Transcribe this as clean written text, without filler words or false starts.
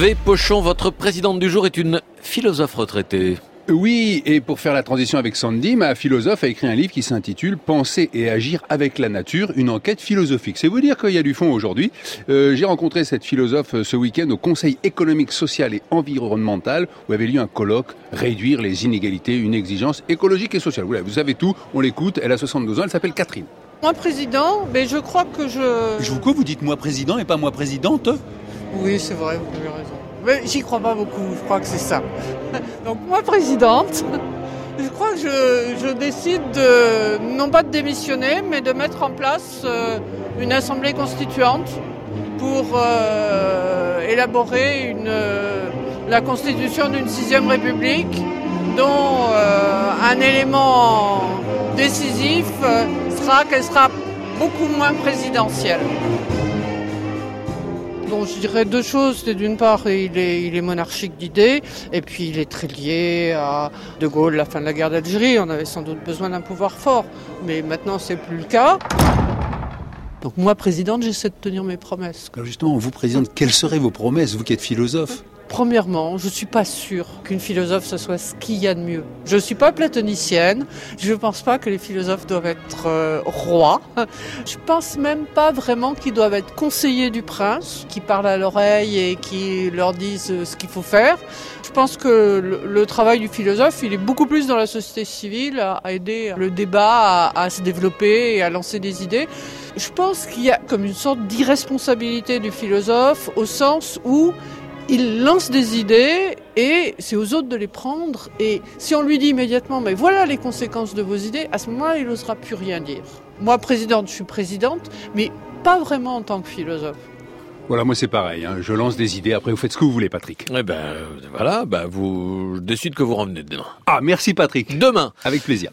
Hervé Pochon, votre présidente du jour est une philosophe retraitée. Oui, et pour faire la transition avec Sandy, ma philosophe a écrit un livre qui s'intitule « Penser et agir avec la nature, une enquête philosophique ». C'est vous dire qu'il y a du fond aujourd'hui. J'ai rencontré cette philosophe ce week-end au Conseil économique, social et environnemental où avait lieu un colloque « Réduire les inégalités, une exigence écologique et sociale ». Voilà, vous savez tout, on l'écoute, elle a 72 ans, elle s'appelle Catherine. Moi président, mais je crois que Vous dites moi président et pas moi présidente ? Oui, c'est vrai, vous avez raison. Mais j'y crois pas beaucoup, je crois que c'est ça. Donc moi présidente, je crois que je décide non pas de démissionner, mais de mettre en place une assemblée constituante pour élaborer la constitution d'une 6e République dont un élément décisif sera qu'elle sera beaucoup moins présidentielle. Donc je dirais deux choses. C'est d'une part, il est monarchique d'idées, et puis il est très lié à De Gaulle, la fin de la guerre d'Algérie. On avait sans doute besoin d'un pouvoir fort, mais maintenant c'est plus le cas. Donc moi, présidente, j'essaie de tenir mes promesses. Alors justement, vous présidente, quelles seraient vos promesses, vous qui êtes philosophe ? Premièrement, je ne suis pas sûre qu'une philosophe, ce soit ce qu'il y a de mieux. Je ne suis pas platonicienne, je ne pense pas que les philosophes doivent être rois. Je ne pense même pas vraiment qu'ils doivent être conseillers du prince, qui parlent à l'oreille et qui leur disent ce qu'il faut faire. Je pense que le travail du philosophe, il est beaucoup plus dans la société civile, à aider le débat à se développer et à lancer des idées. Je pense qu'il y a comme une sorte d'irresponsabilité du philosophe au sens où il lance des idées et c'est aux autres de les prendre. Et si on lui dit immédiatement « mais voilà les conséquences de vos idées », à ce moment-là, il n'osera plus rien dire. Moi, présidente, je suis présidente, mais pas vraiment en tant que philosophe. Voilà, moi c'est pareil, hein. Je lance des idées, après vous faites ce que vous voulez, Patrick. Voilà, vous décidez que vous revenez demain. Ah, merci Patrick. Demain. Avec plaisir.